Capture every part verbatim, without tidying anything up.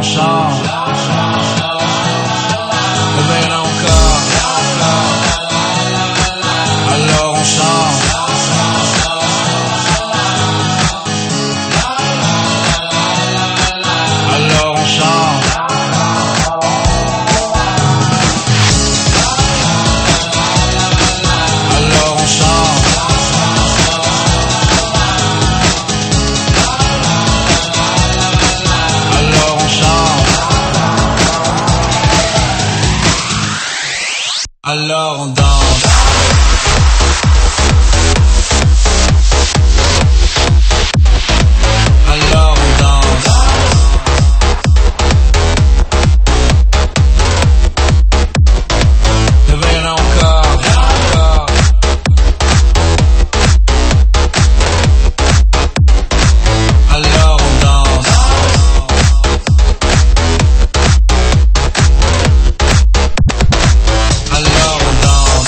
on chante. Et bien encore. Alors on chante. Alors on chante. Alors on chante. Alors on chante. Alors on danse. Alors on danse. Et bien encore, encore. Alors on danse. Alors on danse.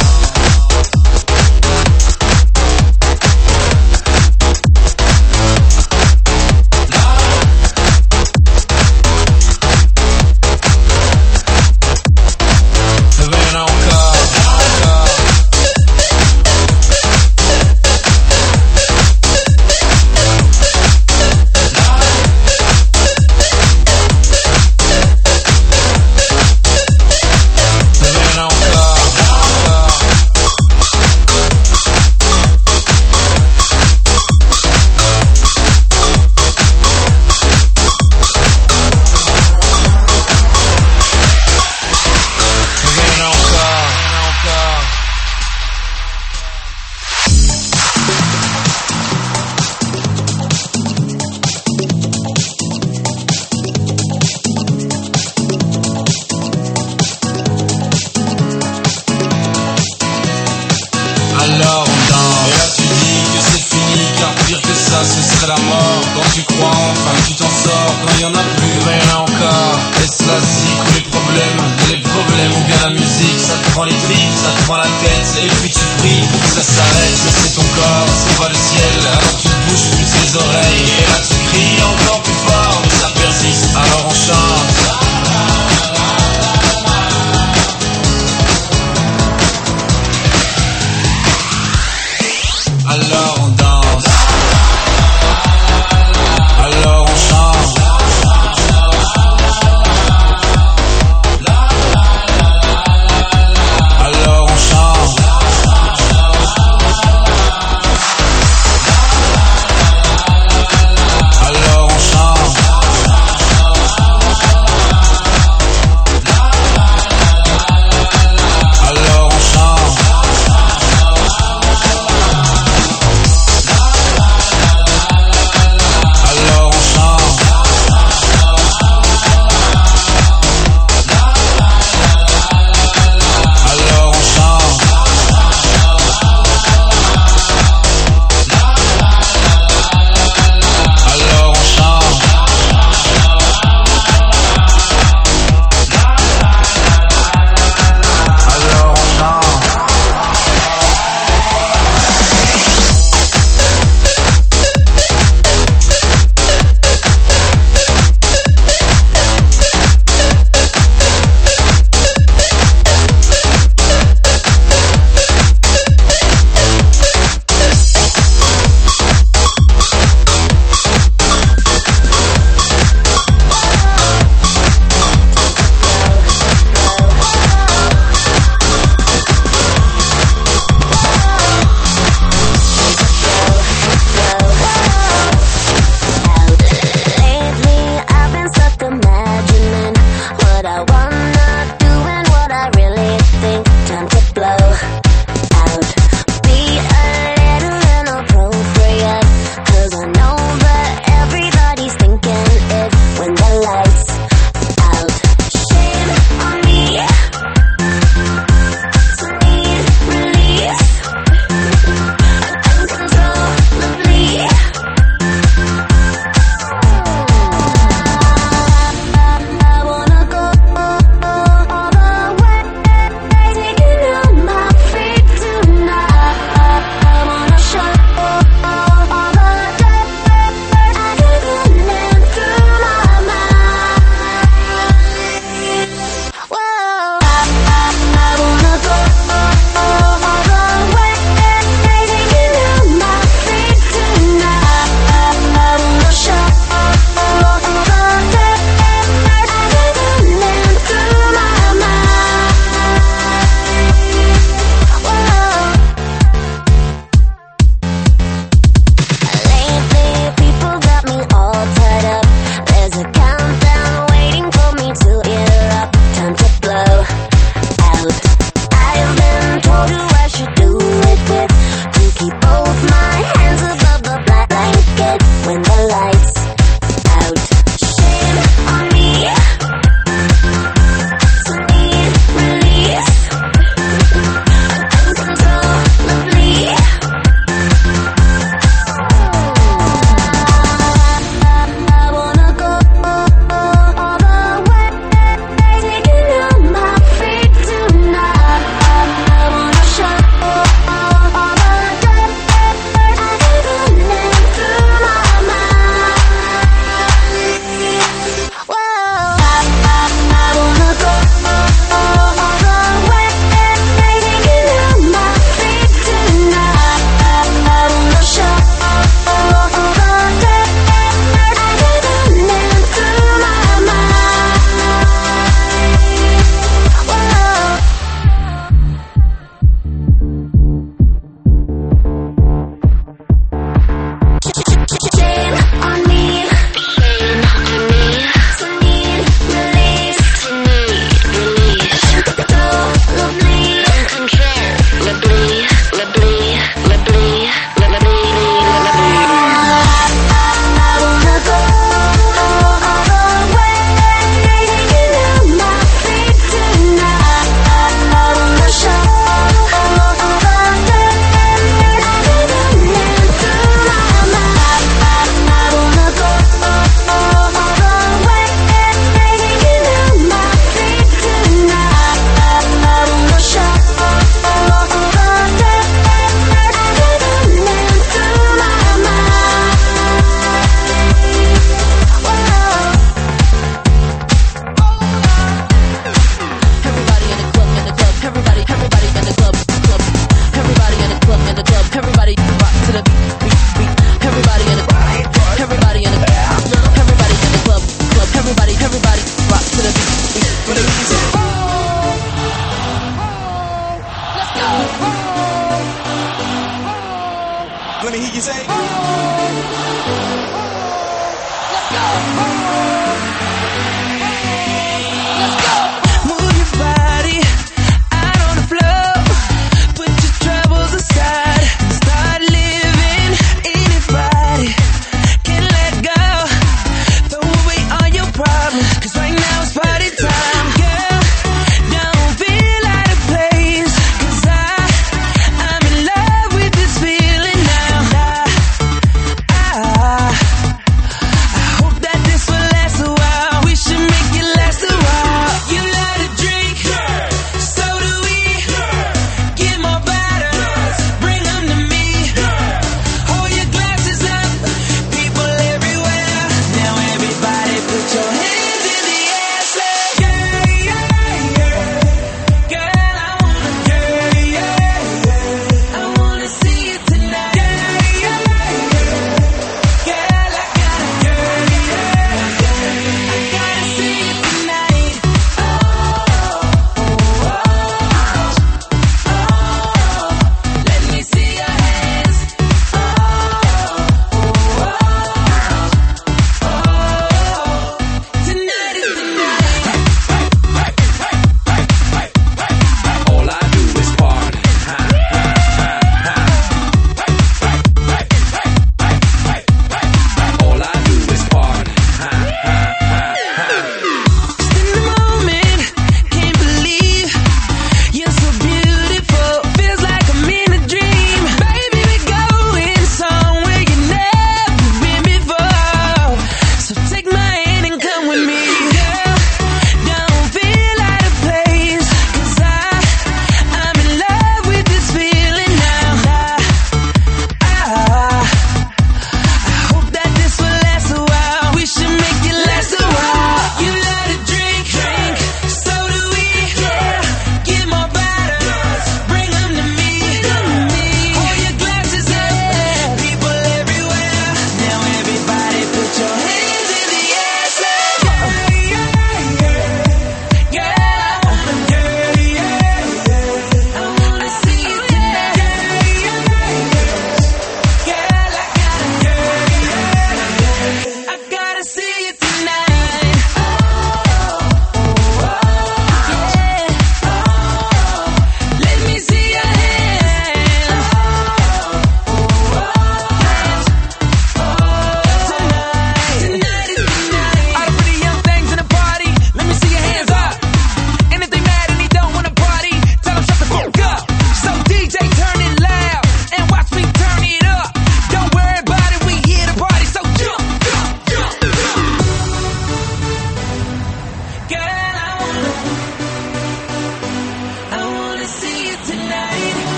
Et bien encore, encore. Et bien encore, encore. Et bien encore, encore. Alors on danse. Et là tu dis que c'est fini, car pire que ça ce serait la mort. Quand tu crois enfin que tu t'en sors, quand il y en a plus, rien encore. Est-ce la zik ou les problèmes, les problèmes ou bien la musique? Ça te prend les tripes, ça te prend la tête, et puis tu pries pour que ça s'arrête. Mais c'est ton corps, c'est pas le ciel, alors tu te bouges plus les oreilles. Et là tu cries encore plus fort, mais ça persiste, alors on chante. Alors on danse. Alors on chante. Alors on chante.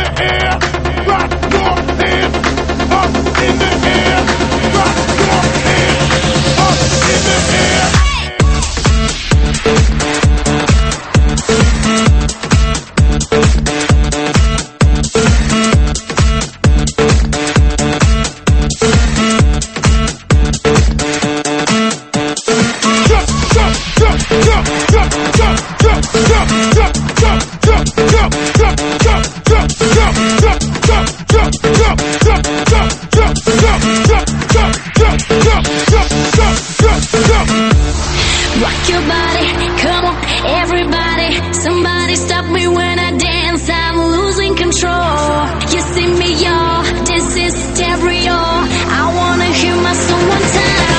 Rock your body, come on, everybody. Somebody stop me when I dance, I'm losing control. You see me, y'all, this is stereo. I wanna hear my song one time.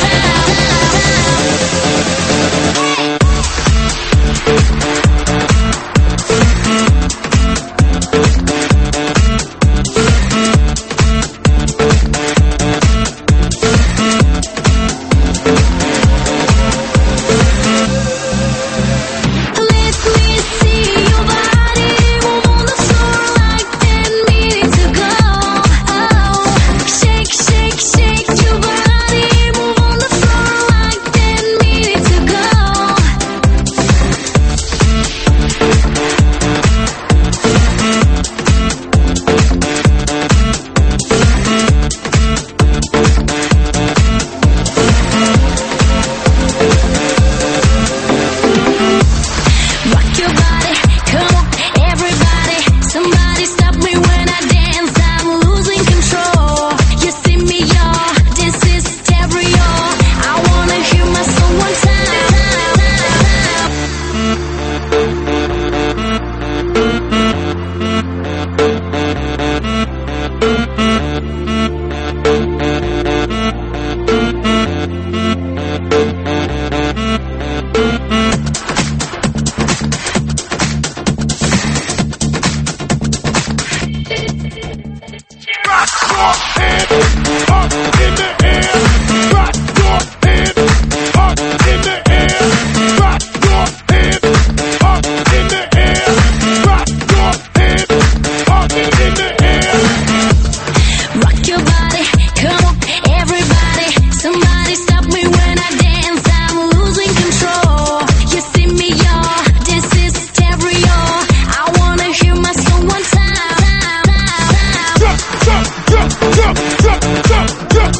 Jump, jump, jump, jump, jump, jump.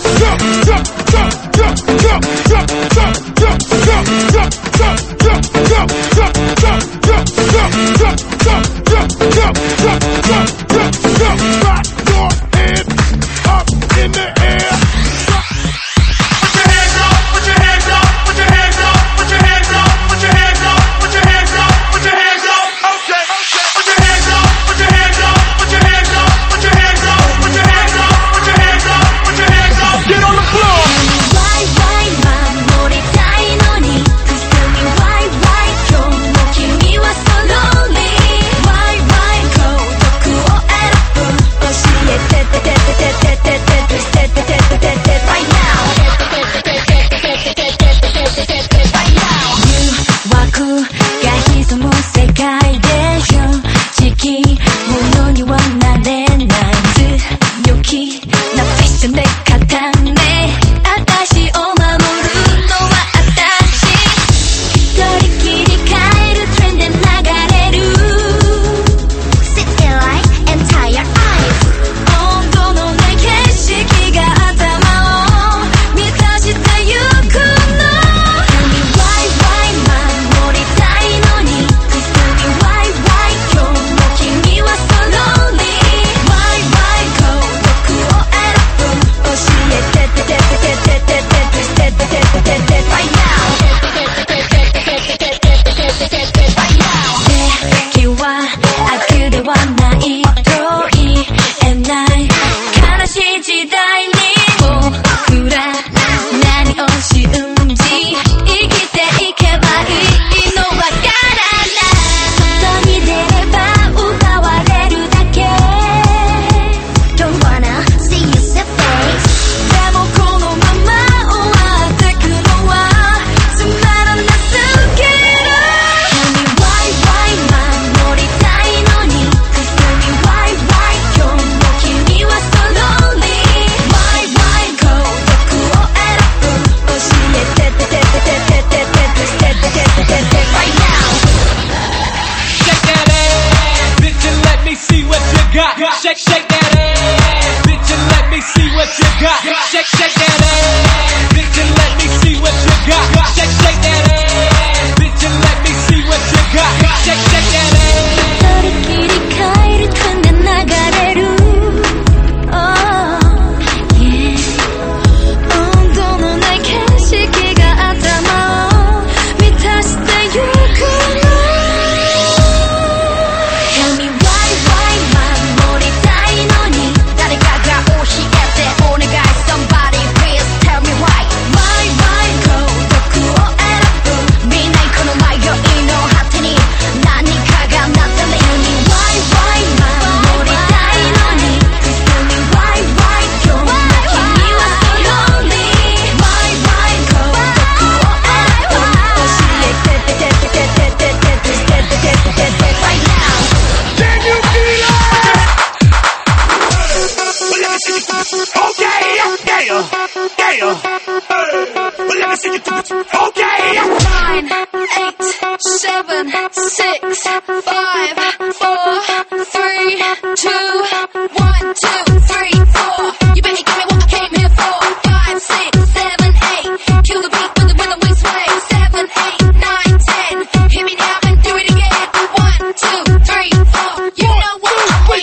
shake that ass, bitch, and let me see what you got. Shake, shake that ass, bitch, and let me see what you got. Shake, shake that ass, bitch, and let me see what you got. Shake, shake that ass. 너희끼리 가이를 탄데 나가래루. Oh, yeah. 온도는 내 캐시기가 아담아. 미타시 때 요구나. Tell me why, why, my 머리 따위너니.誰かが教えてお願い Somebody please tell me why. Why, why, go. 毒を選ぶ。みんなこの迷いの果てに何かがなったね。Why, why, my 盛りたいのに Please tell me why, why, 今日の君は so lonely. Why, why, go. 毒を選ぶ。教えててててててててててててて right now. Can you feel it? Well, let me see you do it. Okay, yeah, yeah. Well, let me see you do it. Okay. Nine, eight, seven, six, five, four, three, two, one, two, three, four. You better give me what I came here for. Five, six, seven, eight. Kill the beat with the rhythm we sway. Seven, eight, nine, ten. Hit me now and do it again. One, two, three, four. You know what I mean.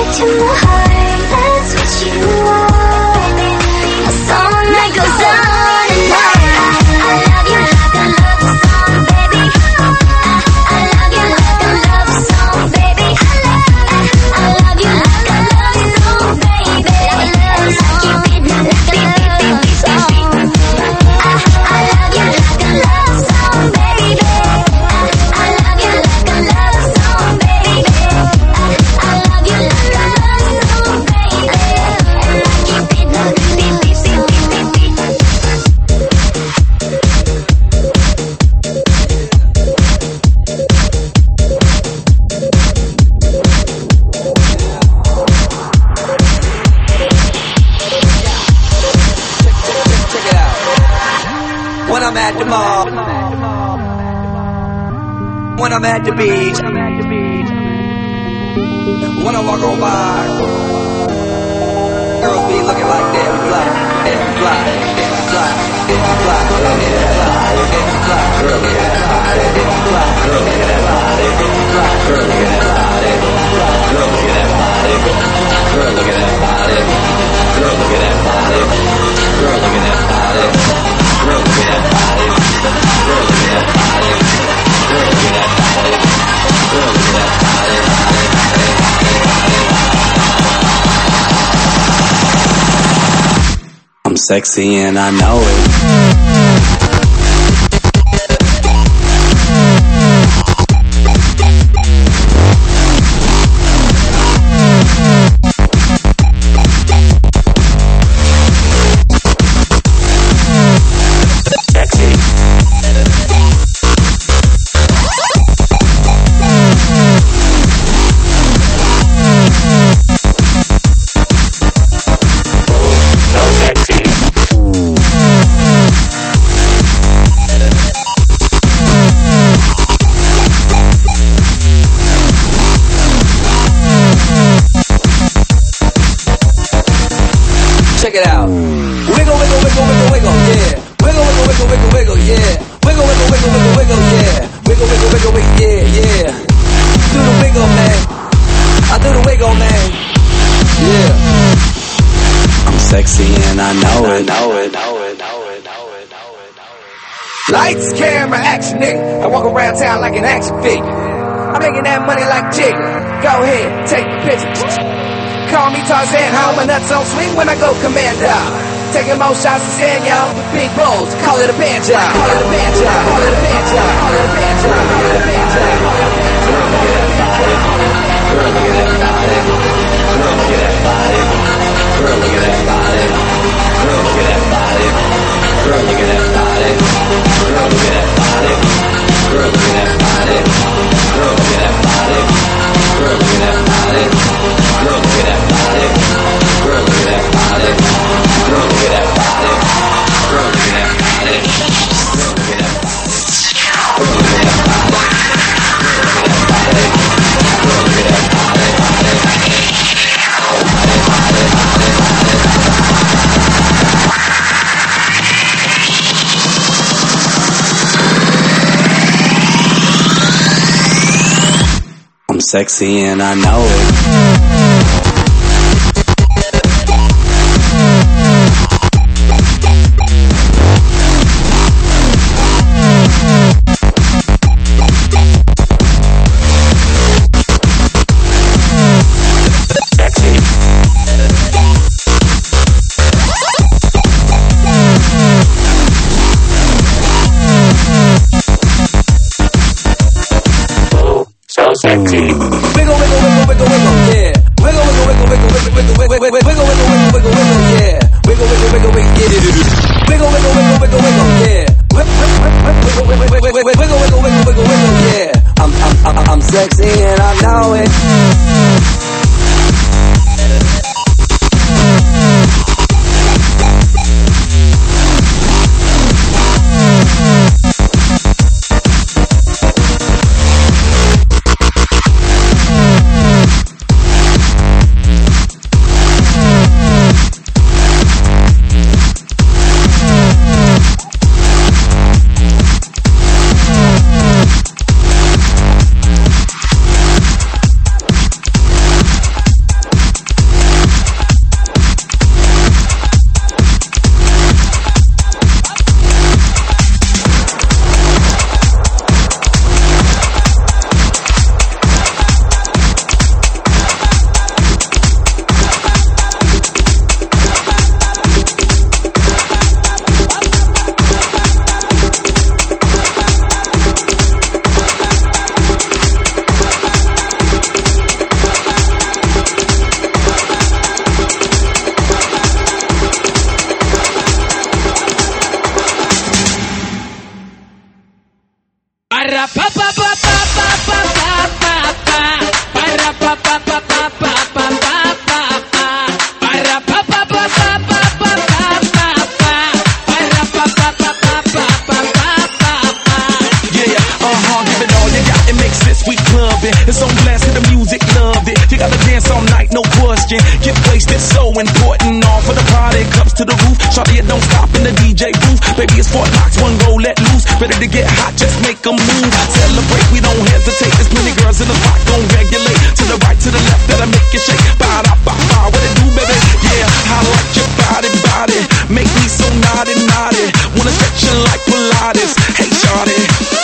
to my heart, that's what you are. A song that goes on and on. I love you like a love song, baby. I love you like a love song, baby. I love you like a love song, baby. Like you did me like a love song. I love you like a love song, baby. I love you like a love song, baby. I love you like a love song, baby. Like you did me beep beep beep beep beep beep. Check it out. When I'm at the mall, when I'm at the beach, when I walk on by, girls be looking like that, fly, that fly, that fly, that fly, that fly, that fly, girl, look at that body, that fly, girl, look at that body, that fly, girl, look at that body, girl, look at that body, girl, look at that body, girl, look at that body, girl, look at that body, girl, look at that body, girl, look at that body, girl, look at that body, girl, look at that body, girl, look at that body. I'm sexy and I know it. Check it out. Wiggle, wiggle, wiggle, wiggle, wiggle, yeah. Wiggle, wiggle, wiggle, wiggle, wiggle, yeah. Wiggle, wiggle, wiggle, wiggle, wiggle, yeah. Wiggle, wiggle, wiggle, wiggle, yeah, yeah. Do the wiggle, man. I do the wiggle, man. Yeah. I'm sexy and I know it, know it, know it, know it, know it, know it, know it. Lights, camera, action, nigga. I walk around town like an action figure. I'm making that money like Jigga. Go ahead, take the picture. Call me Tarzan, how my nuts on swing when I go commando. Taking more shots than Daniel with big bowls. Call it a banjo. Call it a banjo. Call it a banjo. Call it a banjo. Call it a banjo. Girl, look at that body. Girl, look at that body. Girl, look at that body. Girl, look at that body. Girl, look at that body. Girl, look at that body. Girl, look at that body. Girl, look at that body. Girl, look at that body. Girl, look at that body. Girl, look at that body. Girl, look at that body. Girl, look at that body. Girl, look at that body. Girl, look at that body. Girl, look at that body. Girl, look at that body. I'm sexy and I know it. Sexy. Wiggle, wiggle, wiggle, wiggle, wiggle, yeah. Wiggle, wiggle, wiggle, wiggle, wiggle, wiggle, wiggle, wiggle, wiggle, wiggle, wiggle, wiggle, yeah. Wiggle, wiggle, wiggle, wiggle, yeah. Wiggle, wiggle, wiggle, wiggle, wiggle, yeah. Wiggle, wiggle, wiggle, wiggle, wiggle, wiggle, wiggle, wiggle, yeah. I'm, I'm, I'm, I'm sexy and I know it. question. Get wasted, so important. All for the party, cups to the roof. Shawty, it don't stop in the D J booth. Baby, it's Fort Knox, one go let loose. Ready to get hot, just make a move. Celebrate, we don't hesitate. There's plenty girls in the spot, gon' regulate. To the right, to the left, that'll make you shake. Bow, bow, bow, bow, what it do, baby? Yeah, I like your body, body. Make me so naughty, naughty. Wanna stretch you like Pilates. Hey, shawty.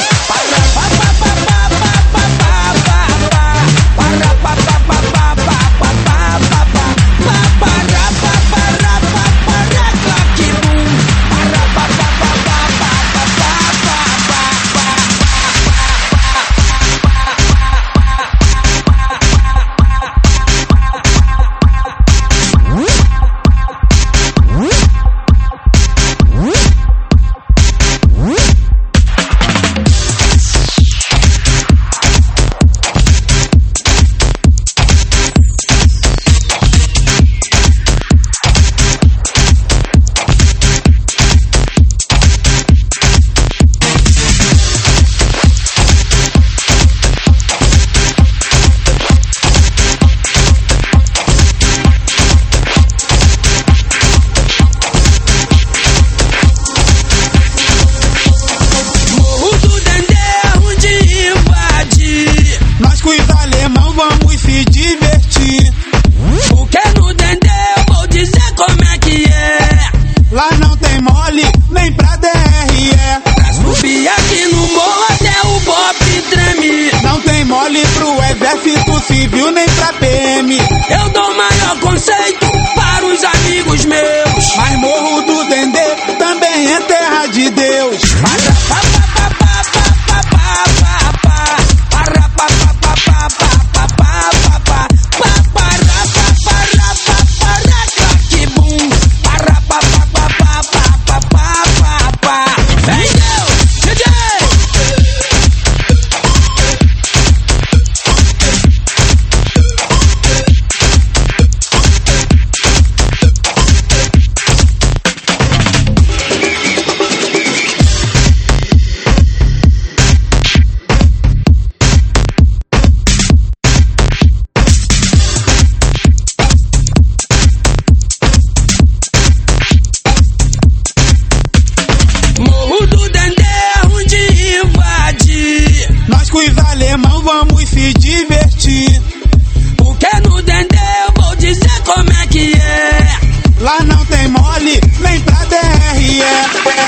Eu dou maior conceito para os amigos meus. Mas Morro do Dendê também é terra de Deus. Vamos se divertir. Porque no Dendê eu vou dizer como é que é. Lá não tem mole, nem pra D R E.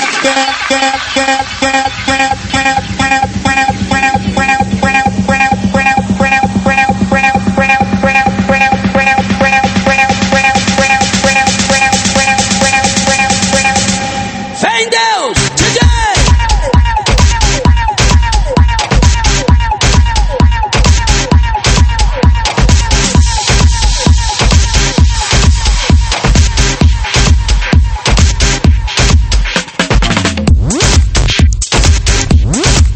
Fé em Deus, D J! Woo!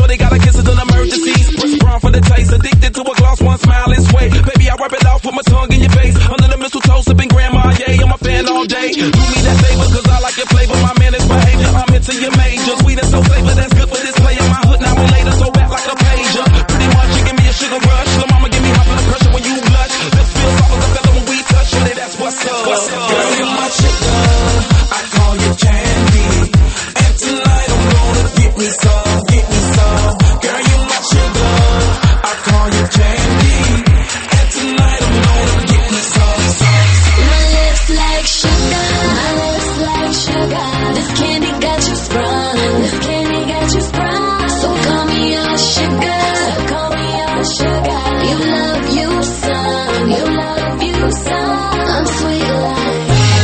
Shorty got a kiss of an emergency. Push brown for the taste. Addicted to a gloss, one smile and sway. Baby, I wipe it off, put my tongue in your face. Under the mistletoe, sipping grandma, yeah, I'm a fan all day. Do me that favor, cause I like your flavor. My man is behavior, I'm into your major. Sweet and so flavor, that's good for this player. My hood now and later, so back like a pager. Pretty much, you give me a sugar rush. Lil' mama give me hot blood pressure when you blush. This feels soft as a feather when we touch. Shorty, that's what's up. What's up? Girl, you're my sugar, I call you candy. And tonight I'm gonna get me some, get me some. Girl, you're my sugar, I call you candy. And tonight I'm gonna get me some, some. My lips like sugar, my lips like sugar. This candy got you sprung, this candy got you sprung. So call me your sugar, so call me your sugar. You love you some, you love you some. I'm sweet like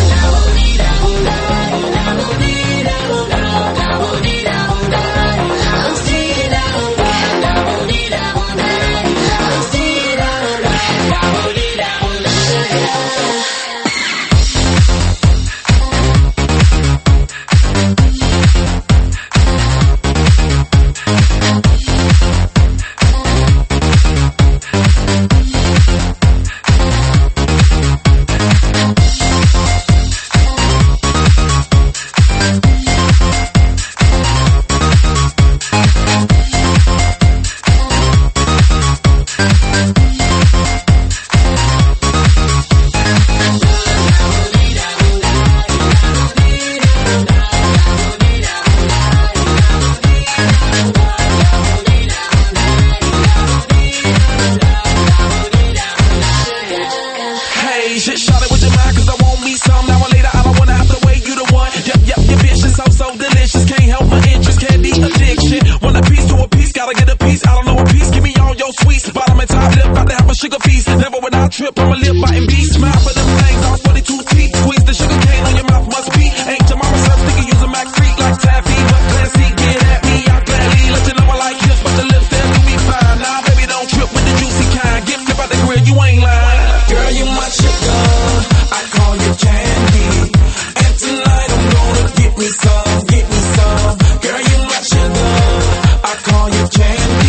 sugar feast. Never when I trip, I'm a lip biting beast. Smile for them things, all forty-two teeth. Squeeze the sugar cane on your mouth, must be. Ain't your mama serve sticky, use a Mac freak like taffy. But classy, get at me, I'll gladly let you know I like hips, but the lips there do me fine. Nah, baby, don't trip with the juicy kind. Get flip out the grill, you ain't lying. Girl, you my sugar, I call you candy. And tonight I'm gonna get me some, get me some. Girl, you my sugar, I call you candy.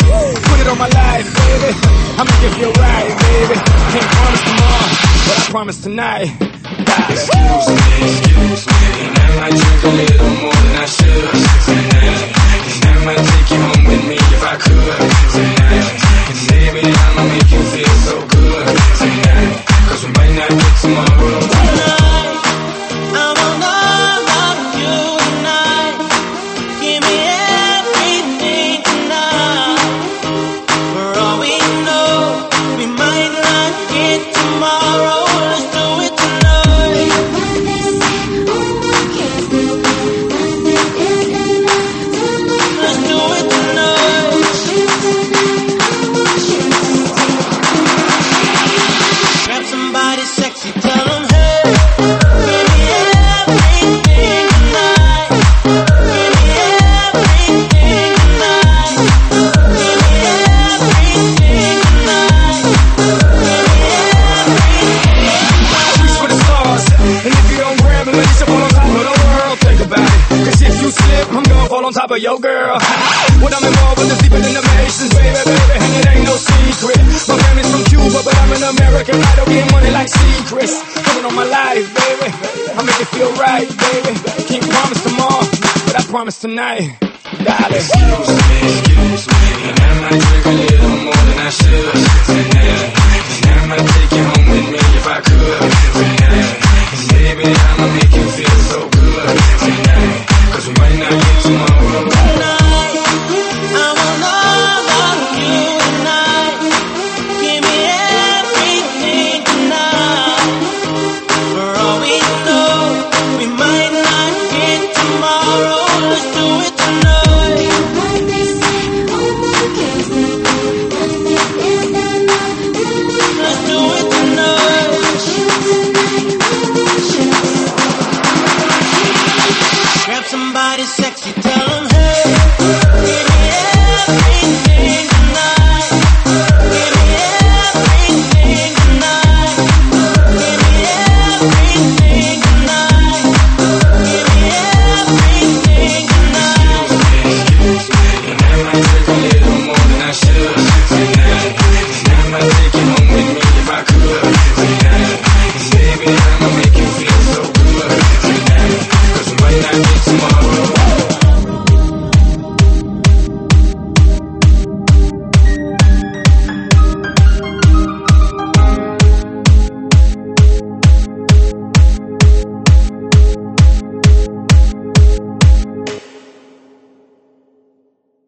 Put it on my life, baby. I make it feel right, baby. Can't promise tomorrow, but I promise tonight. Excuse me, excuse me, and I might drink a little more than I should tonight. And I might take you home with me if I could tonight. And maybe I'ma make you feel so good tonight. Cause we might not get tomorrow. Tonight, I want all of you tonight. Give me everything tonight. For all we know, we might not get tomorrow. Let's do it tonight. Let's do it tonight. Grab somebody sexy, tell them hey. Give me everything tonight. Give me everything tonight. Give me everything tonight. Give me everything. Reach for the stars, and if you don't grab it, let you fall on top of the world. Think about it, cause if you slip, I'm gonna fall on top of your girl. What I'm involved with is deeper than the Masons, baby, baby, and it ain't no secret. My family's from Cuba, but I'm an American idol, getting money like secrets. Put it on my life, baby, I make it feel right, baby. Can't promise tomorrow, but I promise tonight. Darling. Excuse me, excuse me, and I might drink a